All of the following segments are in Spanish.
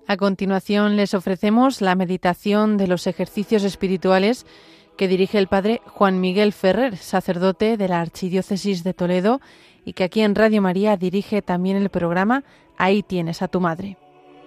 A continuación les ofrecemos la meditación de los ejercicios espirituales que dirige el Padre Juan Miguel Ferrer, sacerdote de la Archidiócesis de Toledo y que aquí en Radio María dirige también el programa Ahí tienes a tu madre.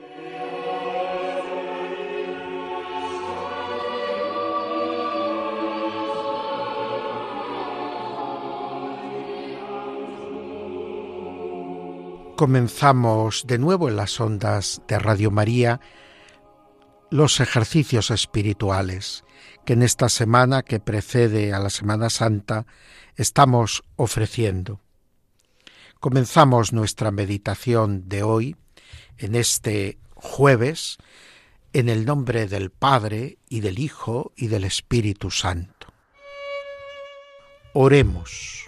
Comenzamos de nuevo en las ondas de Radio María los ejercicios espirituales que en esta semana que precede a la Semana Santa estamos ofreciendo. Comenzamos nuestra meditación de hoy, en este jueves, en el nombre del Padre y del Hijo y del Espíritu Santo. Oremos.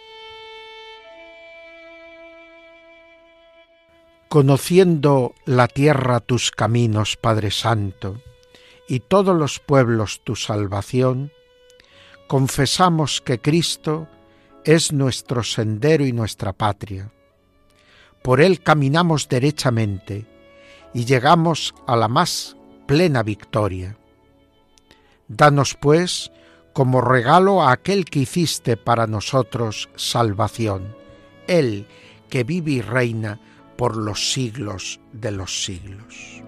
Conociendo la tierra tus caminos, Padre Santo, y todos los pueblos tu salvación, confesamos que Cristo es nuestro sendero y nuestra patria. Por Él caminamos derechamente y llegamos a la más plena victoria. Danos, pues, como regalo a aquel que hiciste para nosotros salvación, Él que vive y reina por los siglos de los siglos.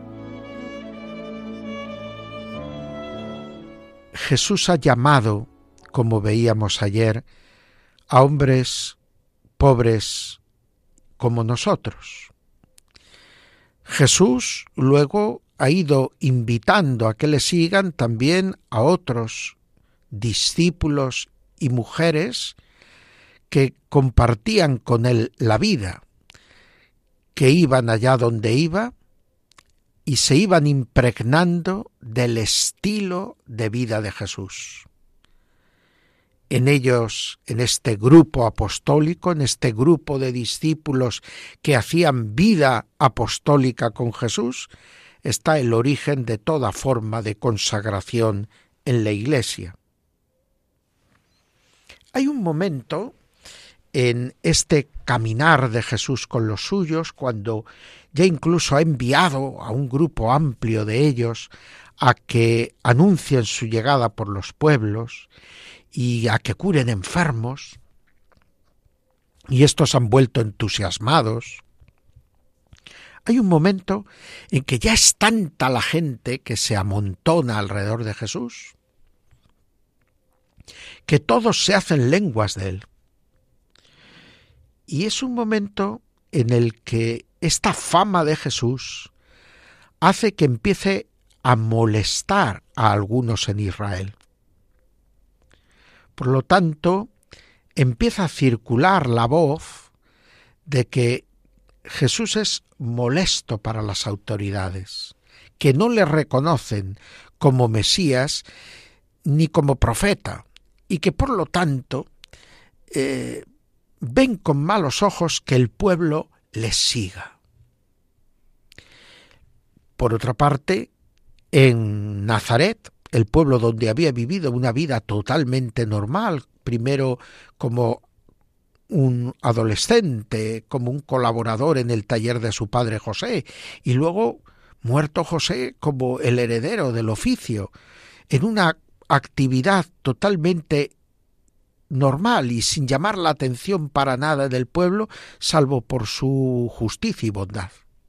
Jesús ha llamado, como veíamos ayer, a hombres pobres como nosotros. Jesús luego ha ido invitando a que le sigan también a otros discípulos y mujeres que compartían con él la vida, que iban allá donde iba y se iban impregnando del estilo de vida de Jesús. En ellos, en este grupo apostólico, en este grupo de discípulos que hacían vida apostólica con Jesús, está el origen de toda forma de consagración en la Iglesia. Hay un momento en este caminar de Jesús con los suyos, cuando ya incluso ha enviado a un grupo amplio de ellos a que anuncien su llegada por los pueblos y a que curen enfermos, y estos han vuelto entusiasmados. Hay un momento en que ya es tanta la gente que se amontona alrededor de Jesús, que todos se hacen lenguas de él. Y es un momento en el que esta fama de Jesús hace que empiece a molestar a algunos en Israel. Por lo tanto, empieza a circular la voz de que Jesús es molesto para las autoridades, que no le reconocen como Mesías ni como profeta, y que por lo tanto ven con malos ojos que el pueblo les siga. Por otra parte, en Nazaret, el pueblo donde había vivido una vida totalmente normal, primero como un adolescente, como un colaborador en el taller de su padre José, y luego, muerto José, como el heredero del oficio, en una actividad totalmente normal y sin llamar la atención para nada del pueblo, salvo por su justicia y bondad.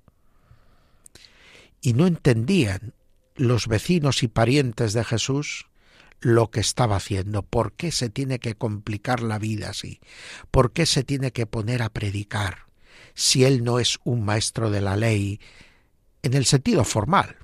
Y no entendían los vecinos y parientes de Jesús lo que estaba haciendo. ¿Por qué se tiene que complicar la vida así? ¿Por qué se tiene que poner a predicar si él no es un maestro de la ley en el sentido formal?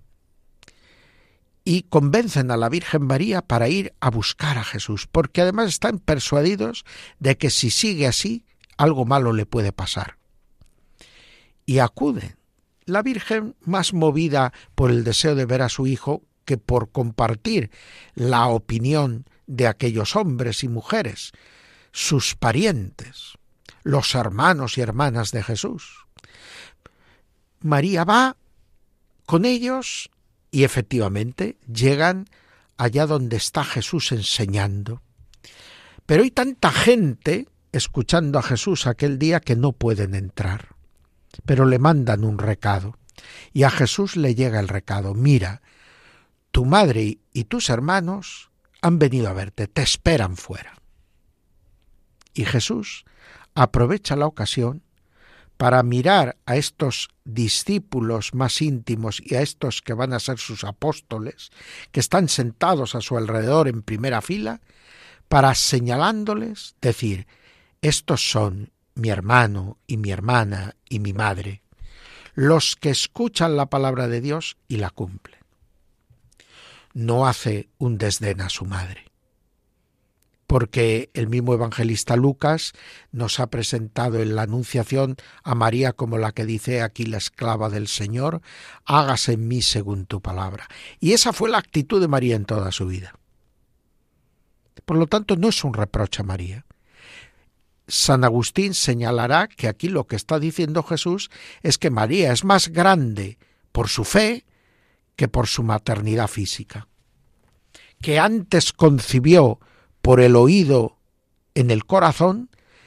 Y convencen a la Virgen María para ir a buscar a Jesús, porque además están persuadidos de que si sigue así, algo malo le puede pasar. Y acuden. La Virgen, más movida por el deseo de ver a su hijo que por compartir la opinión de aquellos hombres y mujeres, sus parientes, los hermanos y hermanas de Jesús. María va con ellos y efectivamente llegan allá donde está Jesús enseñando. Pero hay tanta gente escuchando a Jesús aquel día que no pueden entrar. Pero le mandan un recado. Y a Jesús le llega el recado: mira, tu madre y tus hermanos han venido a verte, te esperan fuera. Y Jesús aprovecha la ocasión para mirar a estos discípulos más íntimos y a estos que van a ser sus apóstoles, que están sentados a su alrededor en primera fila, para señalándoles decir: estos son mi hermano y mi hermana y mi madre, los que escuchan la palabra de Dios y la cumplen. No hace un desdén a su madre, porque el mismo evangelista Lucas nos ha presentado en la Anunciación a María como la que dice: aquí la esclava del Señor, hágase en mí según tu palabra. Y esa fue la actitud de María en toda su vida. Por lo tanto, no es un reproche a María. San Agustín señalará que aquí lo que está diciendo Jesús es que María es más grande por su fe que por su maternidad física, que antes concibió por el oído en el corazón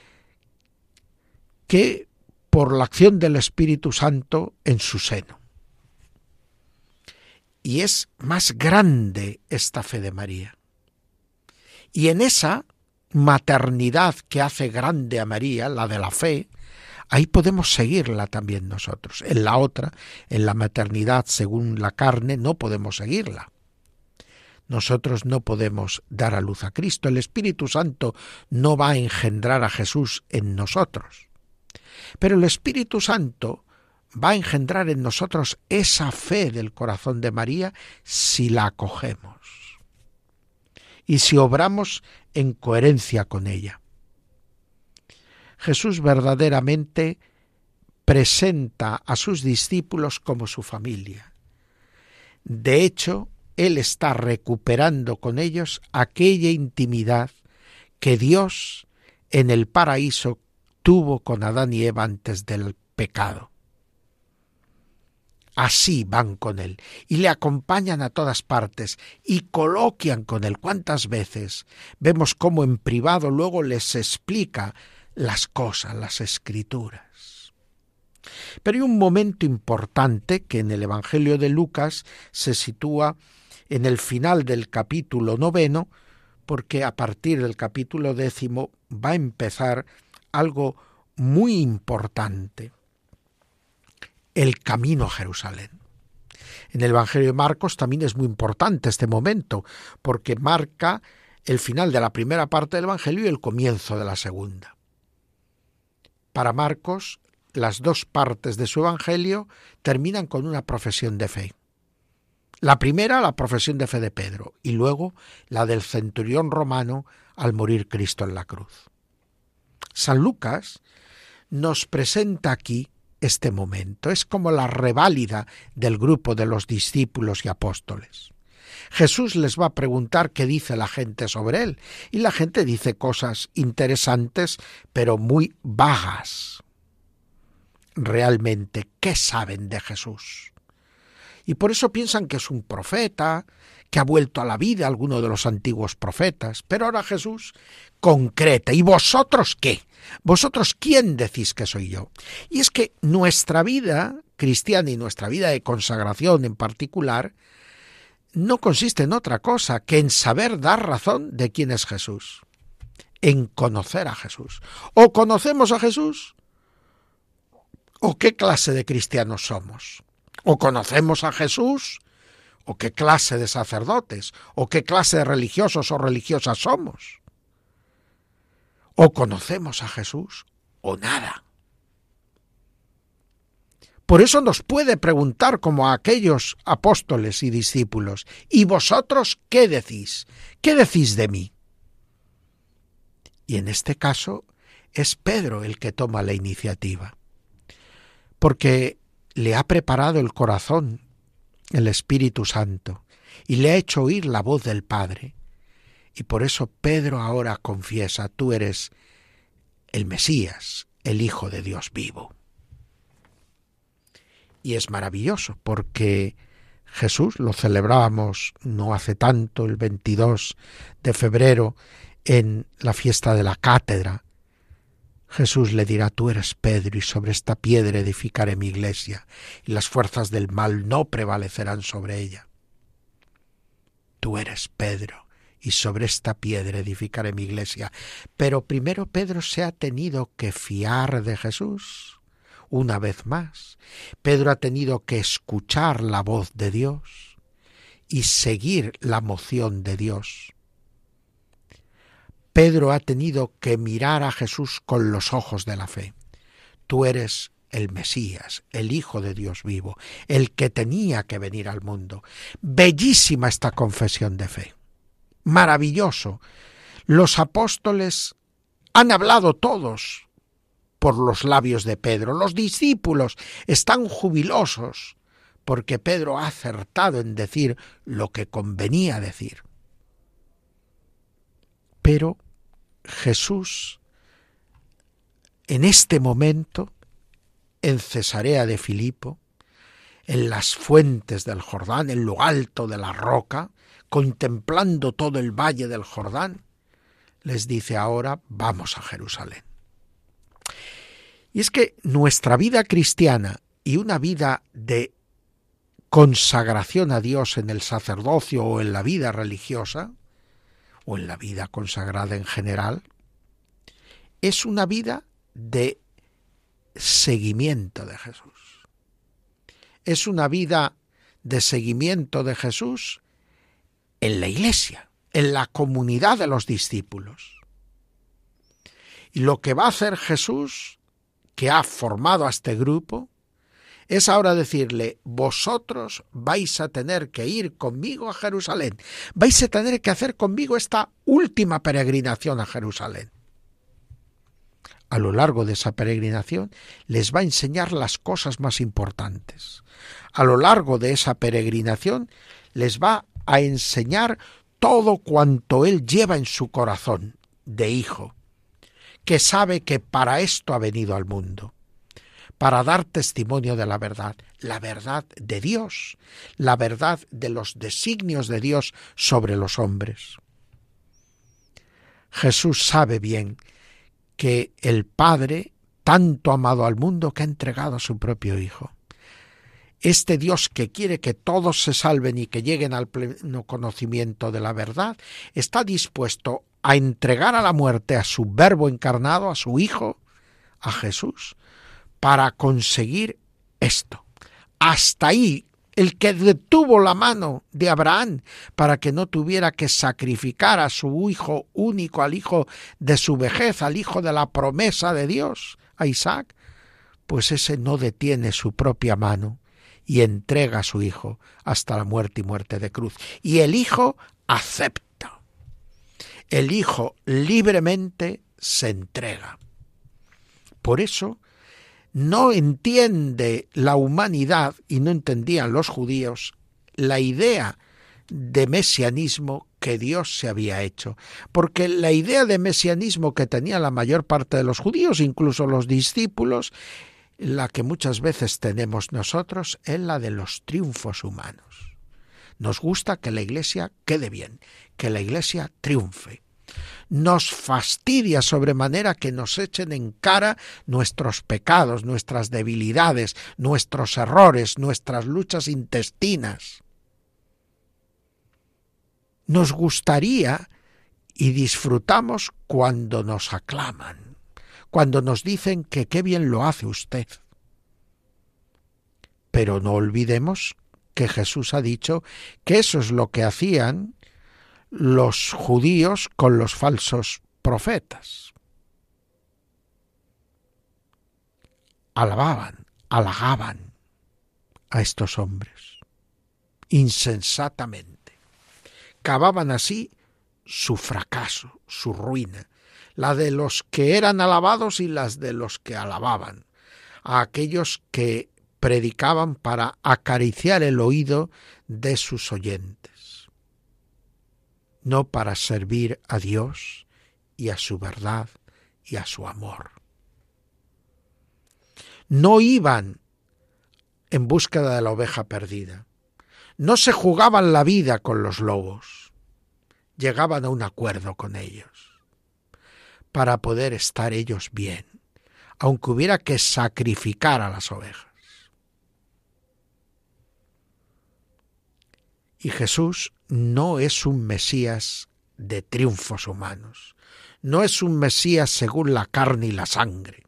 que por la acción del Espíritu Santo en su seno. Y es más grande esta fe de María. Y en esa maternidad que hace grande a María, la de la fe, ahí podemos seguirla también nosotros. En la otra, en la maternidad según la carne, no podemos seguirla. Nosotros no podemos dar a luz a Cristo. El Espíritu Santo no va a engendrar a Jesús en nosotros. Pero el Espíritu Santo va a engendrar en nosotros esa fe del corazón de María si la acogemos y si obramos en coherencia con ella. Jesús verdaderamente presenta a sus discípulos como su familia. De hecho, Él está recuperando con ellos aquella intimidad que Dios en el paraíso tuvo con Adán y Eva antes del pecado. Así van con Él y le acompañan a todas partes y coloquian con Él. ¿Cuántas veces vemos cómo en privado luego les explica las cosas, las Escrituras? Pero hay un momento importante que en el Evangelio de Lucas se sitúa en el final del capítulo 9, porque a partir del capítulo 10 va a empezar algo muy importante: el camino a Jerusalén. En el Evangelio de Marcos también es muy importante este momento, porque marca el final de la primera parte del Evangelio y el comienzo de la segunda. Para Marcos, las dos partes de su Evangelio terminan con una profesión de fe. La primera, la profesión de fe de Pedro, y luego la del centurión romano al morir Cristo en la cruz. San Lucas nos presenta aquí este momento. Es como la reválida del grupo de los discípulos y apóstoles. Jesús les va a preguntar qué dice la gente sobre Él, y la gente dice cosas interesantes, pero muy vagas. Realmente, ¿qué saben de Jesús? Y por eso piensan que es un profeta, que ha vuelto a la vida alguno de los antiguos profetas. Pero ahora Jesús concreta: ¿y vosotros qué? ¿Vosotros quién decís que soy yo? Y es que nuestra vida cristiana y nuestra vida de consagración en particular no consiste en otra cosa que en saber dar razón de quién es Jesús, en conocer a Jesús. O conocemos a Jesús, o qué clase de cristianos somos. O conocemos a Jesús, o qué clase de sacerdotes, o qué clase de religiosos o religiosas somos. O conocemos a Jesús, o nada. Por eso nos puede preguntar, como a aquellos apóstoles y discípulos: ¿y vosotros qué decís? ¿Qué decís de mí? Y en este caso es Pedro el que toma la iniciativa, porque le ha preparado el corazón el Espíritu Santo y le ha hecho oír la voz del Padre. Y por eso Pedro ahora confiesa: tú eres el Mesías, el Hijo de Dios vivo. Y es maravilloso, porque Jesús, lo celebrábamos no hace tanto, el 22 de febrero, en la fiesta de la cátedra. Jesús le dirá: tú eres Pedro, y sobre esta piedra edificaré mi iglesia, y las fuerzas del mal no prevalecerán sobre ella. Tú eres Pedro, y sobre esta piedra edificaré mi iglesia. Pero primero Pedro se ha tenido que fiar de Jesús. Una vez más, Pedro ha tenido que escuchar la voz de Dios y seguir la moción de Dios. Pedro ha tenido que mirar a Jesús con los ojos de la fe. Tú eres el Mesías, el Hijo de Dios vivo, el que tenía que venir al mundo. Bellísima esta confesión de fe. Maravilloso. Los apóstoles han hablado todos por los labios de Pedro. Los discípulos están jubilosos porque Pedro ha acertado en decir lo que convenía decir. Pero Jesús, en este momento, en Cesarea de Filipo, en las fuentes del Jordán, en lo alto de la roca, contemplando todo el valle del Jordán, les dice: ahora vamos a Jerusalén. Y es que nuestra vida cristiana y una vida de consagración a Dios en el sacerdocio o en la vida religiosa, o en la vida consagrada en general, es una vida de seguimiento de Jesús. Es una vida de seguimiento de Jesús en la iglesia, en la comunidad de los discípulos. Y lo que va a hacer Jesús, que ha formado a este grupo, es ahora decirle: vosotros vais a tener que ir conmigo a Jerusalén, vais a tener que hacer conmigo esta última peregrinación a Jerusalén. A lo largo de esa peregrinación les va a enseñar las cosas más importantes. A lo largo de esa peregrinación les va a enseñar todo cuanto él lleva en su corazón de hijo, que sabe que para esto ha venido al mundo, para dar testimonio de la verdad de Dios, la verdad de los designios de Dios sobre los hombres. Jesús sabe bien que el Padre tanto ha amado al mundo que ha entregado a su propio Hijo. Este Dios que quiere que todos se salven y que lleguen al pleno conocimiento de la verdad, está dispuesto a entregar a la muerte a su Verbo encarnado, a su Hijo, a Jesús, para conseguir esto. Hasta ahí, el que detuvo la mano de Abraham para que no tuviera que sacrificar a su hijo único, al hijo de su vejez, al hijo de la promesa de Dios, a Isaac, pues ese no detiene su propia mano y entrega a su hijo hasta la muerte y muerte de cruz. Y el hijo acepta. El hijo libremente se entrega. Por eso no entiende la humanidad, y no entendían los judíos, la idea de mesianismo que Dios se había hecho. Porque la idea de mesianismo que tenía la mayor parte de los judíos, incluso los discípulos, la que muchas veces tenemos nosotros, es la de los triunfos humanos. Nos gusta que la Iglesia quede bien, que la Iglesia triunfe. Nos fastidia sobremanera que nos echen en cara nuestros pecados, nuestras debilidades, nuestros errores, nuestras luchas intestinas. Nos gustaría y disfrutamos cuando nos aclaman, cuando nos dicen que qué bien lo hace usted. Pero no olvidemos que Jesús ha dicho que eso es lo que hacían los judíos con los falsos profetas. Alababan, halagaban a estos hombres insensatamente. Cavaban así su fracaso, su ruina, la de los que eran alabados y las de los que alababan, a aquellos que predicaban para acariciar el oído de sus oyentes, no para servir a Dios y a su verdad y a su amor. No iban en búsqueda de la oveja perdida, no se jugaban la vida con los lobos, llegaban a un acuerdo con ellos para poder estar ellos bien, aunque hubiera que sacrificar a las ovejas. Y Jesús no es un Mesías de triunfos humanos, no es un Mesías según la carne y la sangre.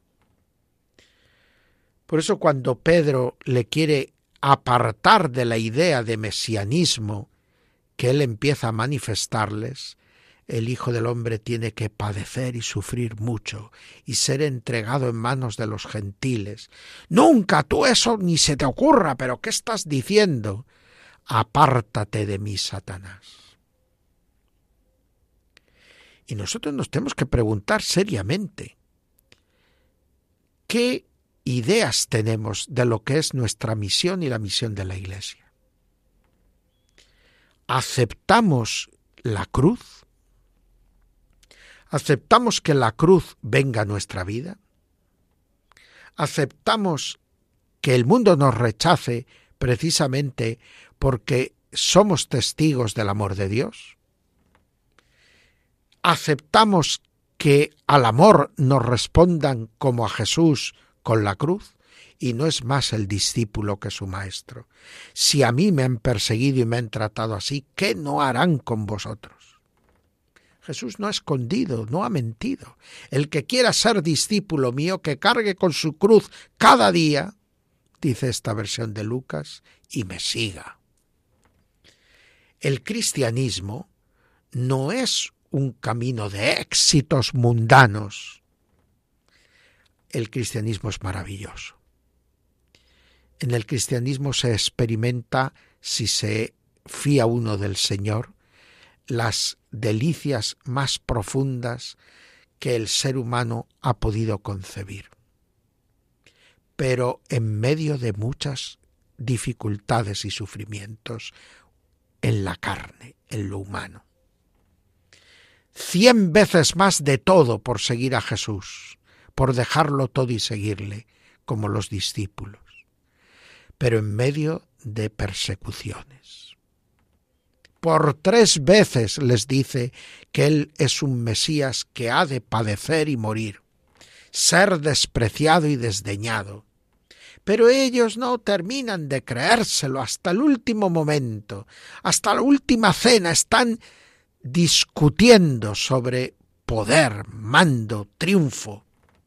Por eso cuando Pedro le quiere apartar de la idea de mesianismo que él empieza a manifestarles, el Hijo del Hombre tiene que padecer y sufrir mucho y ser entregado en manos de los gentiles. Nunca tú eso ni se te ocurra, pero ¿qué estás diciendo? Apártate de mí, Satanás. Y nosotros nos tenemos que preguntar seriamente, ¿qué ideas tenemos de lo que es nuestra misión y la misión de la Iglesia? ¿Aceptamos la cruz? ¿Aceptamos que la cruz venga a nuestra vida? ¿Aceptamos que el mundo nos rechace precisamente porque somos testigos del amor de Dios? ¿Aceptamos que al amor nos respondan como a Jesús con la cruz? Y no es más el discípulo que su maestro. Si a mí me han perseguido y me han tratado así, ¿qué no harán con vosotros? Jesús no ha escondido, no ha mentido. El que quiera ser discípulo mío, que cargue con su cruz cada día, dice esta versión de Lucas, y me siga. El cristianismo no es un camino de éxitos mundanos. El cristianismo es maravilloso. En el cristianismo se experimenta, si se fía uno del Señor, las delicias más profundas que el ser humano ha podido concebir. Pero en medio de muchas dificultades y sufrimientos en la carne, en lo humano. 100 veces más de todo por seguir a Jesús, por dejarlo todo y seguirle, como los discípulos, pero en medio de persecuciones. Por 3 veces les dice que Él es un Mesías que ha de padecer y morir, ser despreciado y desdeñado. Pero ellos no terminan de creérselo hasta el último momento, hasta la última cena están discutiendo sobre poder, mando, triunfo.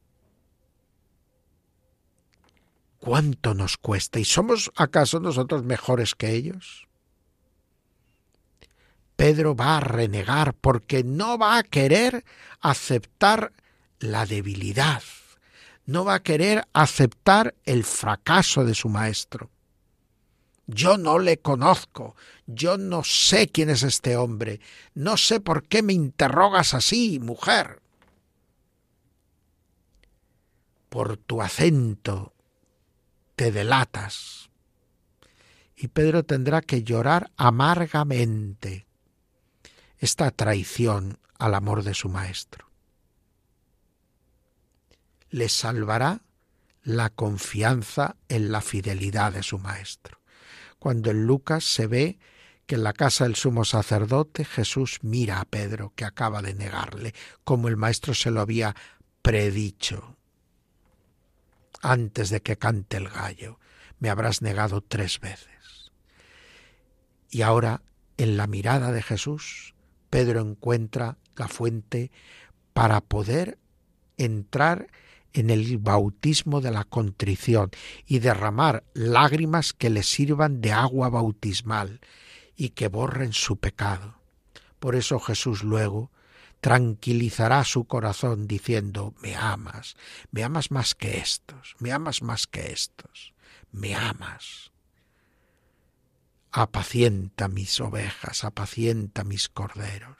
¿Cuánto nos cuesta? ¿Y somos acaso nosotros mejores que ellos? Pedro va a renegar porque no va a querer aceptar la debilidad, no va a querer aceptar el fracaso de su maestro. Yo no le conozco, yo no sé quién es este hombre, no sé por qué me interrogas así, mujer. Por tu acento te delatas. Y Pedro tendrá que llorar amargamente esta traición al amor de su maestro. Le salvará la confianza en la fidelidad de su maestro. Cuando en Lucas se ve que en la casa del sumo sacerdote Jesús mira a Pedro, que acaba de negarle, como el maestro se lo había predicho. Antes de que cante el gallo, me habrás negado 3 veces. Y ahora, en la mirada de Jesús, Pedro encuentra la fuente para poder entrar en el bautismo de la contrición y derramar lágrimas que le sirvan de agua bautismal y que borren su pecado. Por eso Jesús luego tranquilizará su corazón diciendo: me amas más que estos, me amas más que estos, me amas. Apacienta mis ovejas, apacienta mis corderos.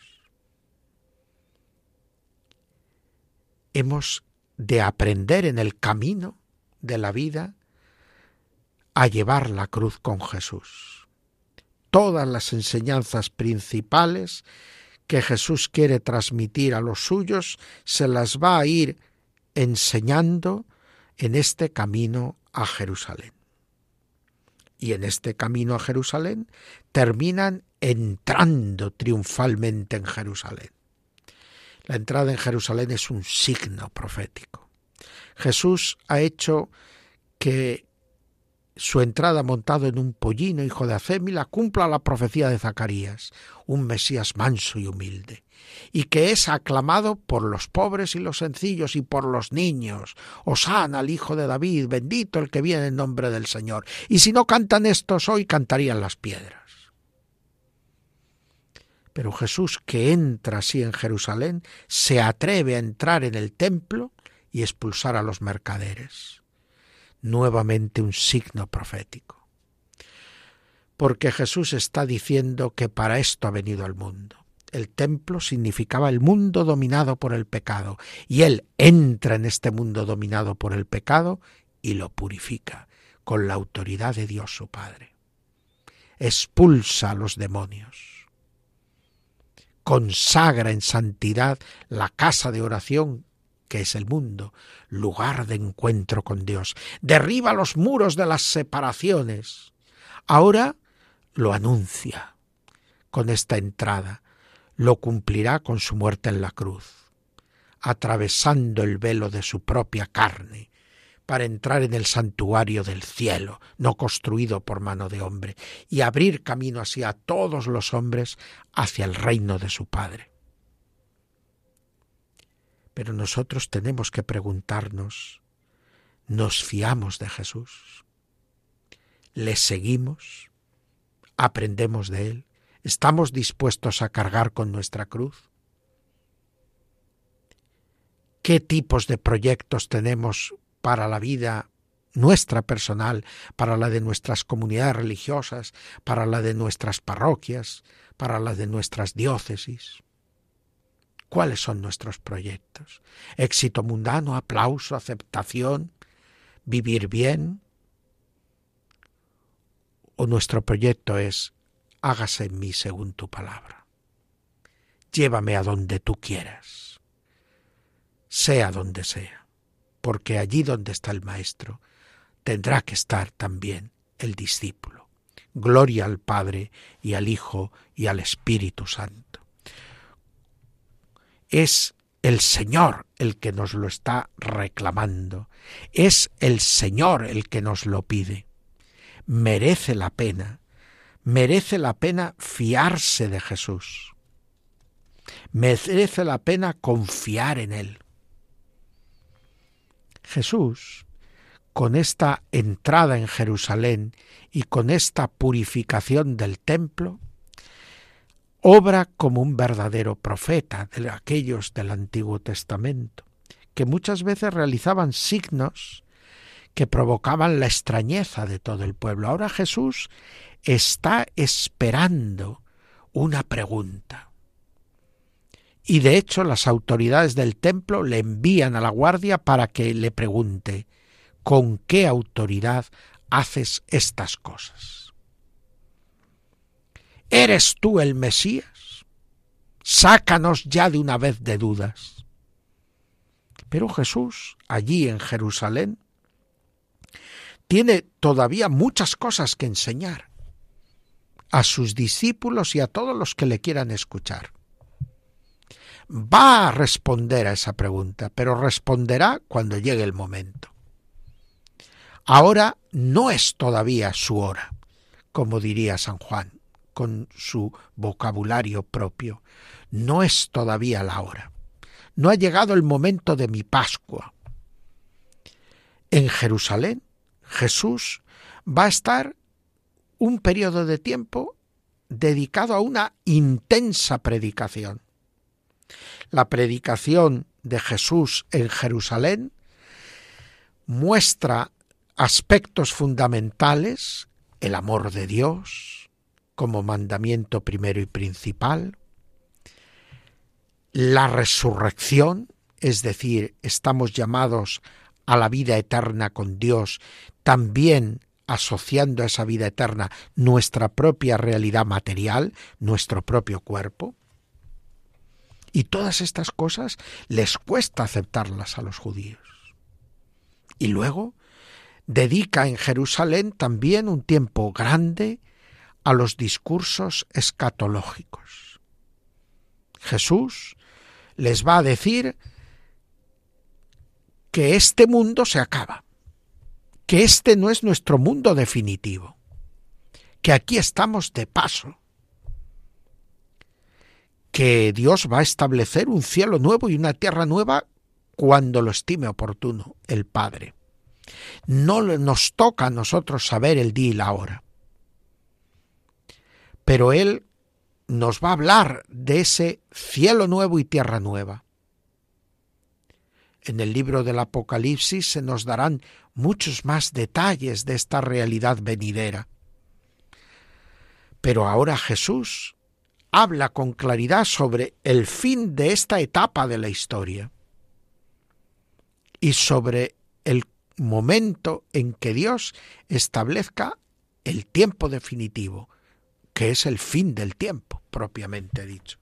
Hemos de aprender en el camino de la vida a llevar la cruz con Jesús. Todas las enseñanzas principales que Jesús quiere transmitir a los suyos se las va a ir enseñando en este camino a Jerusalén. Y en este camino a Jerusalén terminan entrando triunfalmente en Jerusalén. La entrada en Jerusalén es un signo profético. Jesús ha hecho que su entrada montado en un pollino, hijo de Acémila, cumpla la profecía de Zacarías, un Mesías manso y humilde, y que es aclamado por los pobres y los sencillos y por los niños. Hosana al Hijo de David, bendito el que viene en nombre del Señor. Y si no cantan estos hoy, cantarían las piedras. Pero Jesús, que entra así en Jerusalén, se atreve a entrar en el templo y expulsar a los mercaderes. Nuevamente un signo profético. Porque Jesús está diciendo que para esto ha venido al mundo. El templo significaba el mundo dominado por el pecado, y Él entra en este mundo dominado por el pecado y lo purifica con la autoridad de Dios su Padre. Expulsa a los demonios. Consagra en santidad la casa de oración que es el mundo, lugar de encuentro con Dios. Derriba los muros de las separaciones. Ahora lo anuncia con esta entrada. Lo cumplirá con su muerte en la cruz, atravesando el velo de su propia carne, para entrar en el santuario del cielo, no construido por mano de hombre, y abrir camino así a todos los hombres hacia el reino de su Padre. Pero nosotros tenemos que preguntarnos, ¿nos fiamos de Jesús? ¿Le seguimos? ¿Aprendemos de Él? ¿Estamos dispuestos a cargar con nuestra cruz? ¿Qué tipos de proyectos tenemos para la vida nuestra personal, para la de nuestras comunidades religiosas, para la de nuestras parroquias, para la de nuestras diócesis? ¿Cuáles son nuestros proyectos? ¿Éxito mundano, aplauso, aceptación, vivir bien? ¿O nuestro proyecto es: hágase en mí según tu palabra? Llévame a donde tú quieras, sea donde sea, porque allí donde está el Maestro tendrá que estar también el discípulo. Gloria al Padre y al Hijo y al Espíritu Santo. Es el Señor el que nos lo está reclamando. Es el Señor el que nos lo pide. Merece la pena fiarse de Jesús. Merece la pena confiar en Él. Jesús, con esta entrada en Jerusalén y con esta purificación del templo, obra como un verdadero profeta de aquellos del Antiguo Testamento, que muchas veces realizaban signos que provocaban la extrañeza de todo el pueblo. Ahora Jesús está esperando una pregunta. Y de hecho las autoridades del templo le envían a la guardia para que le pregunte: ¿con qué autoridad haces estas cosas? ¿Eres tú el Mesías? Sácanos ya de una vez de dudas. Pero Jesús, allí en Jerusalén, tiene todavía muchas cosas que enseñar a sus discípulos y a todos los que le quieran escuchar. Va a responder a esa pregunta, pero responderá cuando llegue el momento. Ahora no es todavía su hora, como diría San Juan, con su vocabulario propio. No es todavía la hora. No ha llegado el momento de mi Pascua. En Jerusalén, Jesús va a estar un periodo de tiempo dedicado a una intensa predicación. La predicación de Jesús en Jerusalén muestra aspectos fundamentales: el amor de Dios como mandamiento primero y principal, la resurrección, es decir, estamos llamados a la vida eterna con Dios, también asociando a esa vida eterna nuestra propia realidad material, nuestro propio cuerpo. Y todas estas cosas les cuesta aceptarlas a los judíos. Y luego dedica en Jerusalén también un tiempo grande a los discursos escatológicos. Jesús les va a decir que este mundo se acaba, que este no es nuestro mundo definitivo, que aquí estamos de paso, que Dios va a establecer un cielo nuevo y una tierra nueva cuando lo estime oportuno el Padre. No nos toca a nosotros saber el día y la hora, pero Él nos va a hablar de ese cielo nuevo y tierra nueva. En el libro del Apocalipsis se nos darán muchos más detalles de esta realidad venidera. Pero ahora Jesús habla con claridad sobre el fin de esta etapa de la historia y sobre el momento en que Dios establezca el tiempo definitivo, que es el fin del tiempo, propiamente dicho.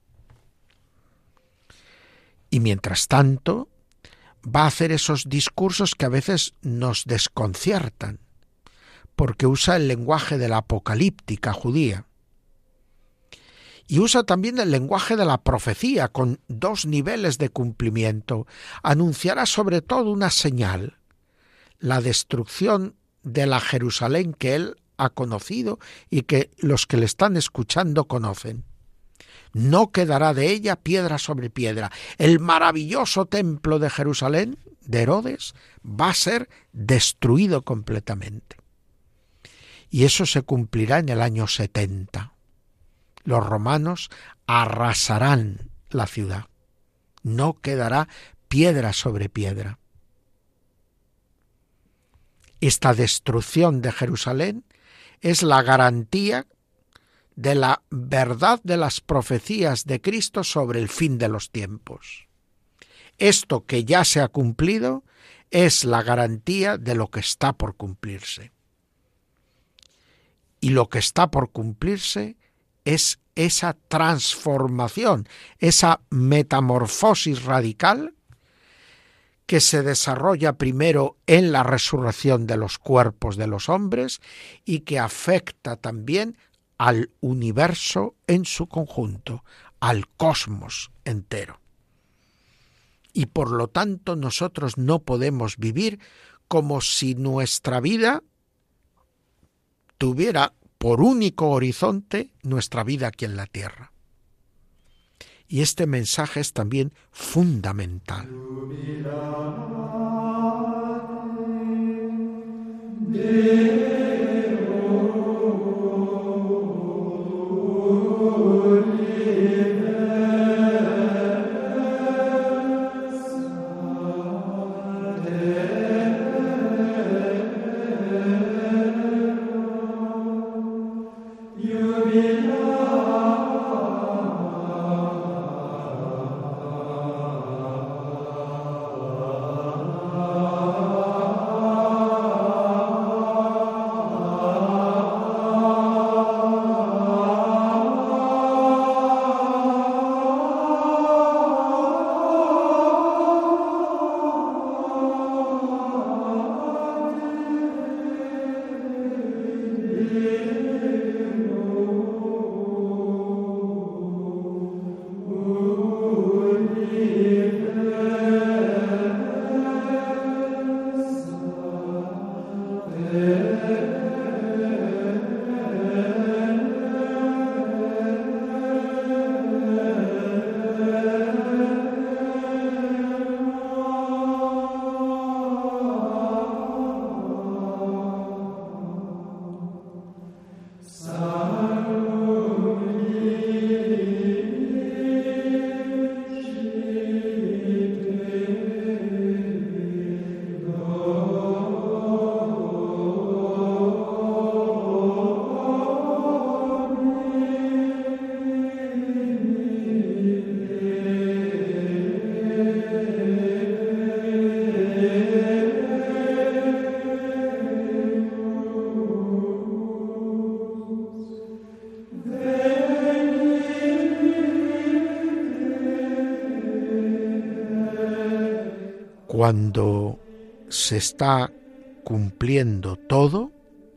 Y mientras tanto, va a hacer esos discursos que a veces nos desconciertan, porque usa el lenguaje de la apocalíptica judía. Y usa también el lenguaje de la profecía, con dos niveles de cumplimiento. Anunciará sobre todo una señal, la destrucción de la Jerusalén que él ha conocido y que los que le están escuchando conocen. No quedará de ella piedra sobre piedra. El maravilloso templo de Jerusalén, de Herodes, va a ser destruido completamente. Y eso se cumplirá en el año 70. Los romanos arrasarán la ciudad. No quedará piedra sobre piedra. Esta destrucción de Jerusalén es la garantía de la verdad de las profecías de Cristo sobre el fin de los tiempos. Esto que ya se ha cumplido es la garantía de lo que está por cumplirse. Y lo que está por cumplirse es esa transformación, esa metamorfosis radical que se desarrolla primero en la resurrección de los cuerpos de los hombres y que afecta también al universo en su conjunto, al cosmos entero. Y por lo tanto nosotros no podemos vivir como si nuestra vida tuviera por único horizonte nuestra vida aquí en la tierra. Y este mensaje es también fundamental. Cuando se está cumpliendo todo,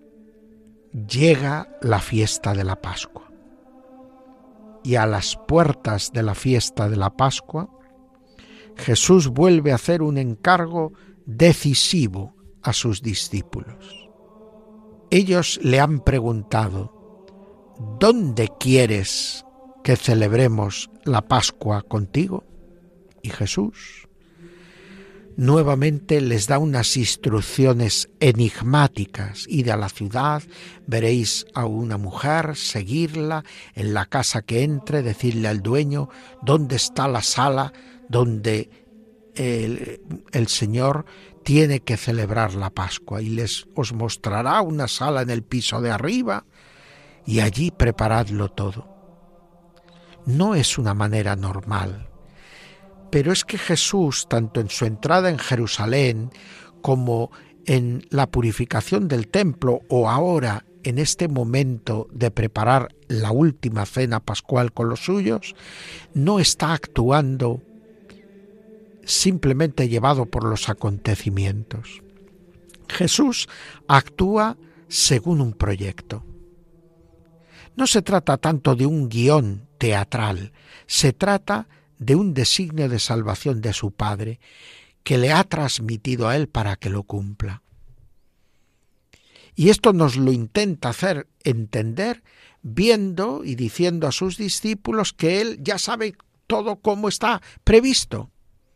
llega la fiesta de la Pascua. Y a las puertas de la fiesta de la Pascua, Jesús vuelve a hacer un encargo decisivo a sus discípulos. Ellos le han preguntado: ¿dónde quieres que celebremos la Pascua contigo? Y Jesús nuevamente les da unas instrucciones enigmáticas. Id a la ciudad, veréis a una mujer, seguirla, en la casa que entre, decirle al dueño dónde está la sala donde el Señor tiene que celebrar la Pascua, y os mostrará una sala en el piso de arriba, y allí preparadlo todo. No es una manera normal. Pero es que Jesús, tanto en su entrada en Jerusalén como en la purificación del templo, o ahora en este momento de preparar la última cena pascual con los suyos, no está actuando simplemente llevado por los acontecimientos. Jesús actúa según un proyecto. No se trata tanto de un guión teatral, se trata de un designio de salvación de su Padre, que le ha transmitido a él para que lo cumpla. Y esto nos lo intenta hacer entender viendo y diciendo a sus discípulos que él ya sabe todo cómo está previsto.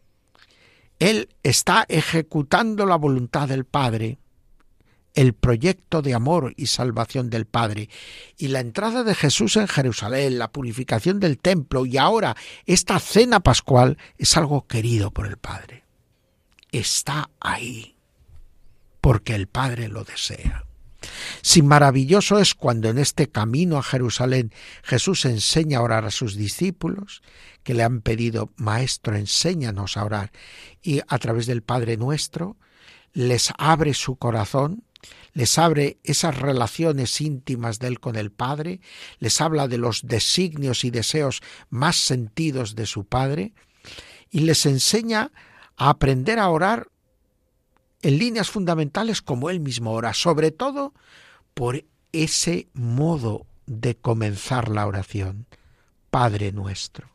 Él está ejecutando la voluntad del Padre, el proyecto de amor y salvación del Padre, y la entrada de Jesús en Jerusalén, la purificación del templo y ahora esta cena pascual es algo querido por el Padre. Está ahí, porque el Padre lo desea. Si maravilloso es cuando en este camino a Jerusalén Jesús enseña a orar a sus discípulos, que le han pedido: Maestro, enséñanos a orar, y a través del Padre Nuestro les abre su corazón, les abre esas relaciones íntimas de él con el Padre, les habla de los designios y deseos más sentidos de su Padre, y les enseña a aprender a orar en líneas fundamentales como él mismo ora, sobre todo por ese modo de comenzar la oración: Padre Nuestro.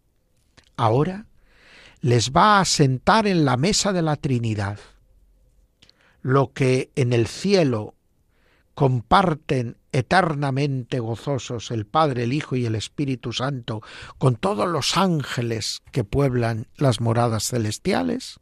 Ahora les va a sentar en la mesa de la Trinidad. Lo que en el cielo comparten eternamente gozosos el Padre, el Hijo y el Espíritu Santo con todos los ángeles que pueblan las moradas celestiales,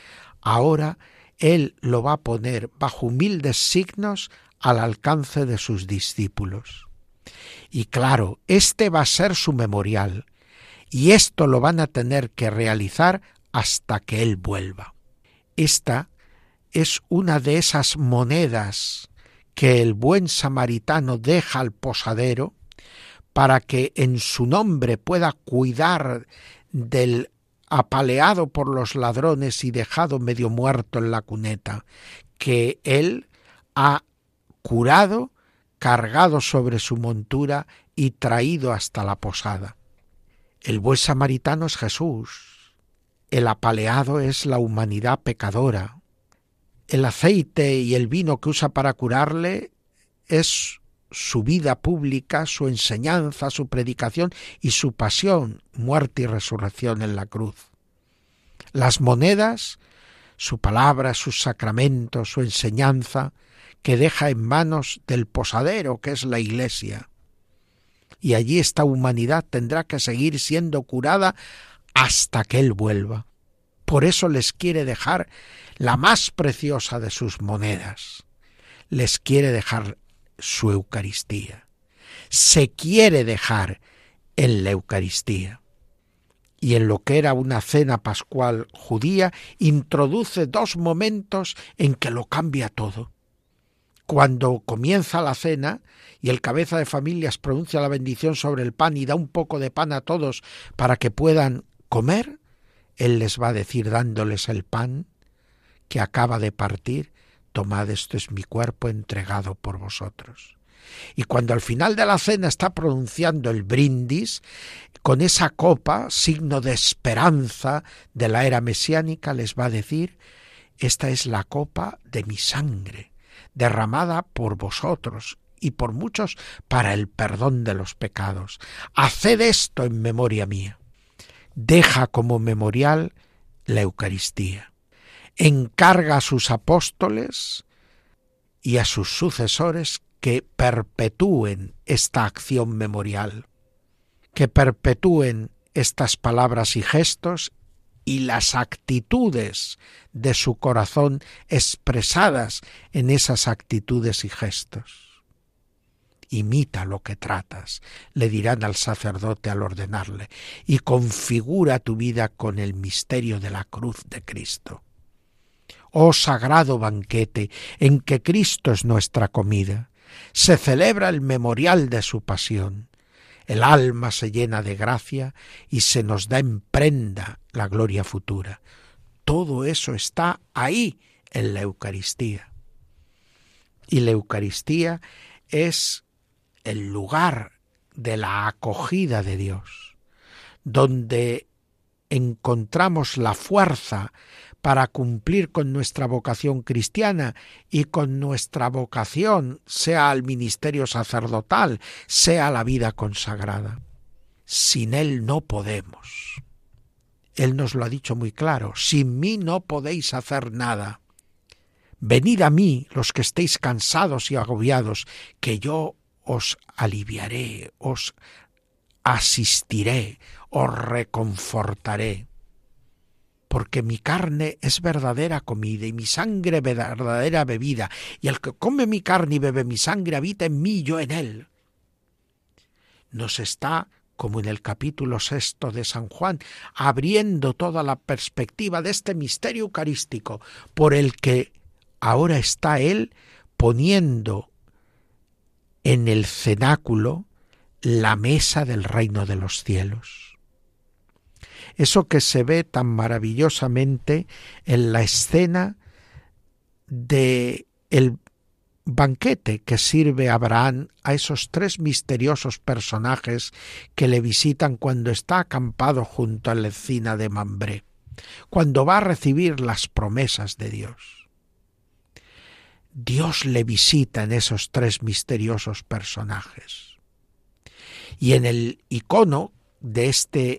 ahora Él lo va a poner bajo humildes signos al alcance de sus discípulos. Y claro, este va a ser su memorial, y esto lo van a tener que realizar hasta que Él vuelva. Esta es una de esas monedas que el buen samaritano deja al posadero para que en su nombre pueda cuidar del apaleado por los ladrones y dejado medio muerto en la cuneta, que él ha curado, cargado sobre su montura y traído hasta la posada. El buen samaritano es Jesús, el apaleado es la humanidad pecadora. El aceite y el vino que usa para curarle es su vida pública, su enseñanza, su predicación y su pasión, muerte y resurrección en la cruz. Las monedas, su palabra, sus sacramentos, su enseñanza, que deja en manos del posadero, que es la Iglesia. Y allí esta humanidad tendrá que seguir siendo curada hasta que Él vuelva. Por eso les quiere dejar la más preciosa de sus monedas. Les quiere dejar su Eucaristía. Se quiere dejar en la Eucaristía. Y en lo que era una cena pascual judía, introduce dos momentos en que lo cambia todo. Cuando comienza la cena y el cabeza de familias pronuncia la bendición sobre el pan y da un poco de pan a todos para que puedan comer, Él les va a decir, dándoles el pan que acaba de partir: tomad, esto es mi cuerpo entregado por vosotros. Y cuando al final de la cena está pronunciando el brindis, con esa copa, signo de esperanza de la era mesiánica, les va a decir: esta es la copa de mi sangre, derramada por vosotros y por muchos para el perdón de los pecados. Haced esto en memoria mía. Deja como memorial la Eucaristía. encarga a sus apóstoles y a sus sucesores que perpetúen esta acción memorial, que perpetúen estas palabras y gestos y las actitudes de su corazón expresadas en esas actitudes y gestos. Imita lo que tratas, le dirán al sacerdote al ordenarle, y configura tu vida con el misterio de la cruz de Cristo. Oh sagrado banquete en que Cristo es nuestra comida, se celebra el memorial de su pasión. El alma se llena de gracia y se nos da en prenda la gloria futura. Todo eso está ahí en la Eucaristía. Y la Eucaristía es el lugar de la acogida de Dios, donde encontramos la fuerza para cumplir con nuestra vocación cristiana y con nuestra vocación, sea al ministerio sacerdotal, sea la vida consagrada. Sin Él no podemos. Él nos lo ha dicho muy claro, sin mí no podéis hacer nada. Venid a mí los que estéis cansados y agobiados, que yo os aliviaré, os asistiré, os reconfortaré. Porque mi carne es verdadera comida y mi sangre verdadera bebida, y el que come mi carne y bebe mi sangre habita en mí y yo en él. Nos está, como en el capítulo 6 de San Juan, abriendo toda la perspectiva de este misterio eucarístico, por el que ahora está Él poniendo en el cenáculo la mesa del reino de los cielos. Eso que se ve tan maravillosamente en la escena de el banquete que sirve Abraham a esos tres misteriosos personajes que le visitan cuando está acampado junto a la encina de Mambré, cuando va a recibir las promesas de Dios. Dios le visita en esos tres misteriosos personajes. Y en el icono de este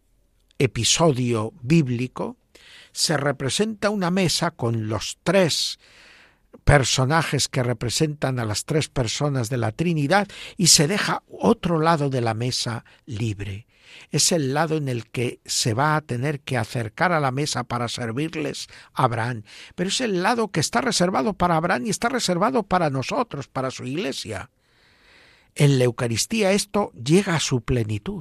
episodio bíblico se representa una mesa con los tres personajes que representan a las tres personas de la Trinidad y se deja otro lado de la mesa libre. Es el lado en el que se va a tener que acercar a la mesa para servirles a Abraham, pero es el lado que está reservado para Abraham y está reservado para nosotros, para su iglesia. En la Eucaristía esto llega a su plenitud.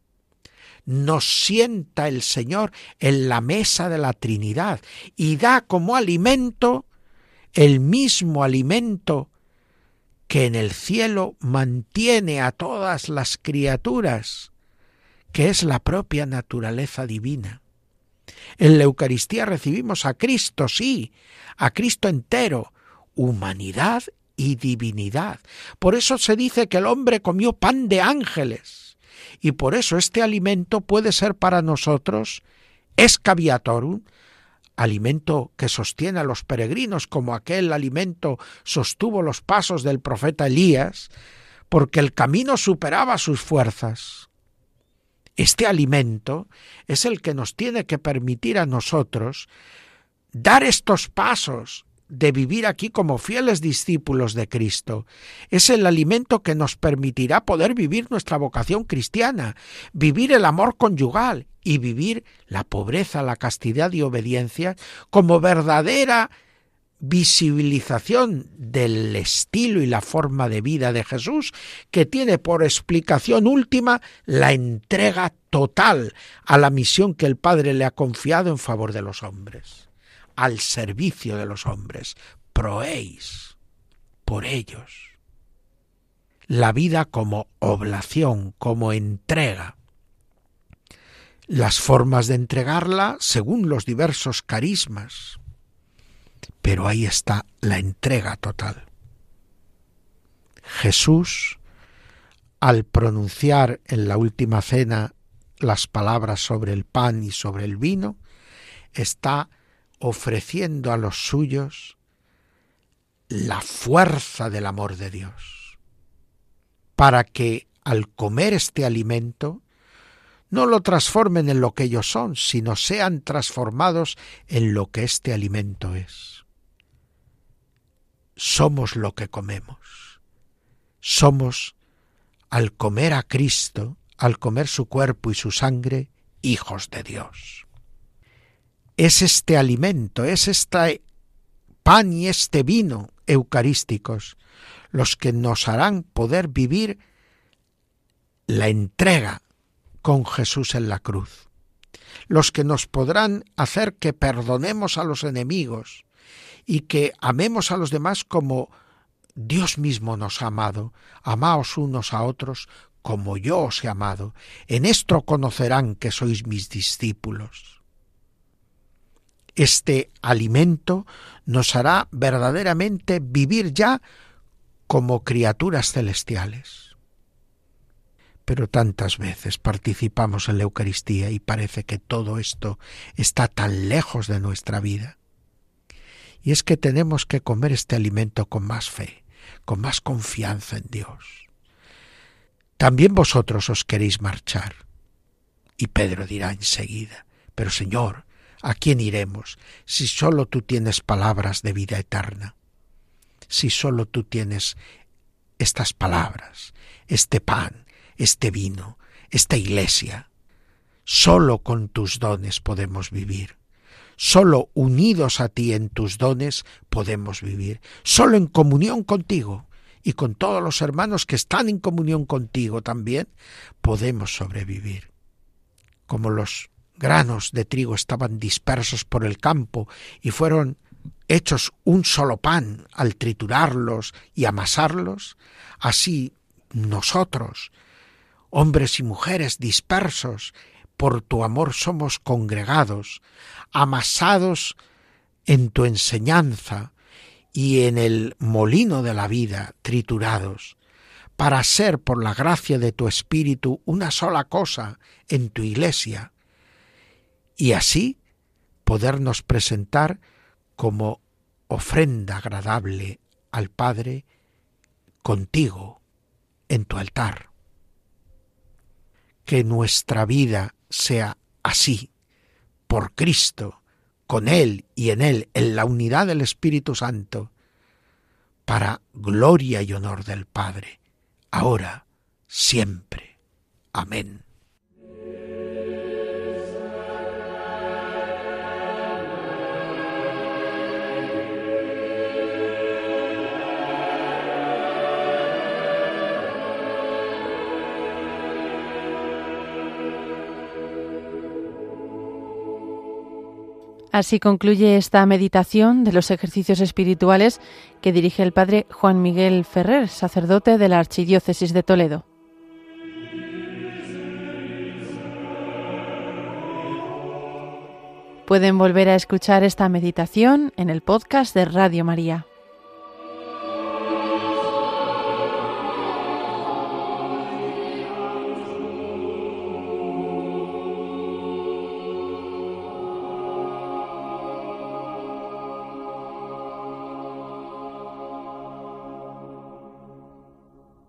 Nos sienta el Señor en la mesa de la Trinidad y da como alimento el mismo alimento que en el cielo mantiene a todas las criaturas, que es la propia naturaleza divina. En la Eucaristía recibimos a Cristo, sí, a Cristo entero, humanidad y divinidad. Por eso se dice que el hombre comió pan de ángeles. Y por eso este alimento puede ser para nosotros excaviatorum, alimento que sostiene a los peregrinos, como aquel alimento sostuvo los pasos del profeta Elías, porque el camino superaba sus fuerzas. Este alimento es el que nos tiene que permitir a nosotros dar estos pasos de vivir aquí como fieles discípulos de Cristo. Es el alimento que nos permitirá poder vivir nuestra vocación cristiana, vivir el amor conyugal y vivir la pobreza, la castidad y obediencia como verdadera visibilización del estilo y la forma de vida de Jesús, que tiene por explicación última la entrega total a la misión que el Padre le ha confiado en favor de los hombres. Al servicio de los hombres, proéis por ellos. La vida como oblación, como entrega. Las formas de entregarla según los diversos carismas, pero ahí está la entrega total. Jesús, al pronunciar en la última cena las palabras sobre el pan y sobre el vino, está ofreciendo a los suyos la fuerza del amor de Dios, para que al comer este alimento no lo transformen en lo que ellos son, sino sean transformados en lo que este alimento es. Somos lo que comemos. Somos, al comer a Cristo, al comer su cuerpo y su sangre, hijos de Dios. Es este alimento, es este pan y este vino eucarísticos los que nos harán poder vivir la entrega con Jesús en la cruz, los que nos podrán hacer que perdonemos a los enemigos y que amemos a los demás como Dios mismo nos ha amado. Amaos unos a otros como yo os he amado. En esto conocerán que sois mis discípulos. Este alimento nos hará verdaderamente vivir ya como criaturas celestiales. Pero tantas veces participamos en la Eucaristía y parece que todo esto está tan lejos de nuestra vida. Y es que tenemos que comer este alimento con más fe, con más confianza en Dios. También vosotros os queréis marchar. Y Pedro dirá enseguida, pero Señor, ¿a quién iremos si solo tú tienes palabras de vida eterna? Si solo tú tienes estas palabras, este pan, este vino, esta iglesia. Solo con tus dones podemos vivir. Solo unidos a ti en tus dones podemos vivir. Solo en comunión contigo y con todos los hermanos que están en comunión contigo también podemos sobrevivir. Como los granos de trigo estaban dispersos por el campo y fueron hechos un solo pan al triturarlos y amasarlos, así nosotros, hombres y mujeres dispersos, por tu amor somos congregados, amasados en tu enseñanza y en el molino de la vida, triturados, para ser por la gracia de tu Espíritu una sola cosa en tu iglesia, y así podernos presentar como ofrenda agradable al Padre contigo en tu altar. Que nuestra vida sea así, por Cristo, con Él y en Él, en la unidad del Espíritu Santo, para gloria y honor del Padre, ahora, siempre. Amén. Así concluye esta meditación de los ejercicios espirituales que dirige el padre Juan Miguel Ferrer, sacerdote de la Archidiócesis de Toledo. Pueden volver a escuchar esta meditación en el podcast de Radio María.